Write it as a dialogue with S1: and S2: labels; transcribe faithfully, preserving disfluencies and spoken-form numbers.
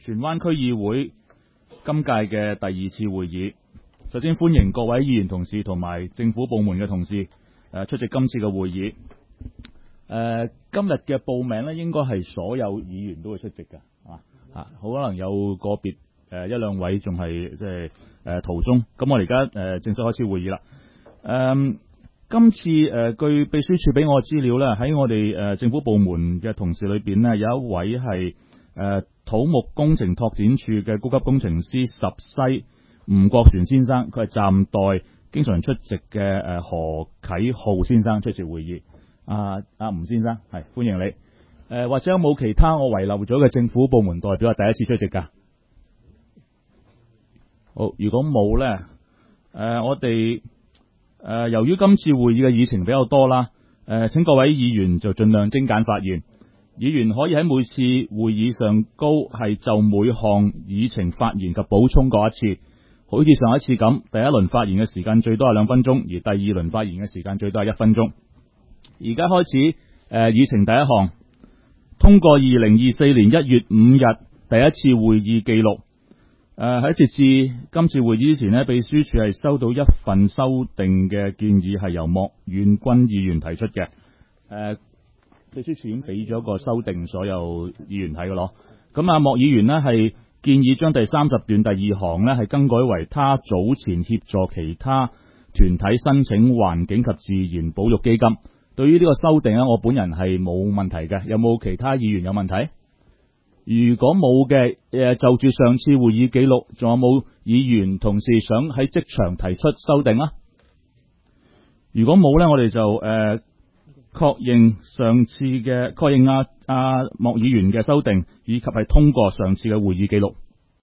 S1: 荃灣區議會今屆嘅第二次會議，首先歡迎各位議員同事同埋政府部門嘅同事誒出席今次嘅會議。誒、呃、今日嘅報名咧，應該係所有議員都會出席嘅，啊啊，好可能有個別誒、呃、一兩位仲係即係誒途中。咁我哋而家誒正式開始會議啦。誒、呃、今次誒、呃、據秘書處俾我嘅資料咧，喺我哋誒、呃、政府部門嘅同事裏邊呢，有一位係誒、呃、土木工程拓展處嘅高級工程師十西吳國全先生，佢係暫代經常出席嘅誒、呃、何啟浩先生出席會議。啊啊吳先生係歡迎你。誒、呃、或者有冇其他我遺漏咗嘅政府部門代表係第一次出席㗎？好，如果冇咧，誒、呃、我哋誒、呃、由於今次會議嘅議程比較多啦，誒、呃、請各位議員就盡量精簡發言。議員可以喺每次會議上高係就每項議程發言及補充過一次，好似上一次咁，第一輪發言嘅時間最多係兩分鐘，而第二輪發言嘅時間最多係一分鐘。而家開始誒、呃、議程第一項，通過二零二四年一月五日第一次會議記錄。誒喺截至今次會議之前呢，秘書處係收到一份修訂嘅建議，係由莫遠軍議員提出嘅。誒、呃秘書處已經俾咗個修訂，所有議員睇嘅咯。咁啊，莫議員呢係建議將第三十段第二行呢係更改為他早前協助其他團體申請環境及自然保育基金。對於呢個修訂呢，我本人係冇問題嘅。有冇其他議員有問題？如果冇嘅，誒就住上次會議記錄，仲有冇議員同事想喺即場提出修訂啊？如果冇呢，我哋就誒。呃確認上次嘅確認阿阿莫議員嘅修訂，以及係通過上次嘅會議記錄。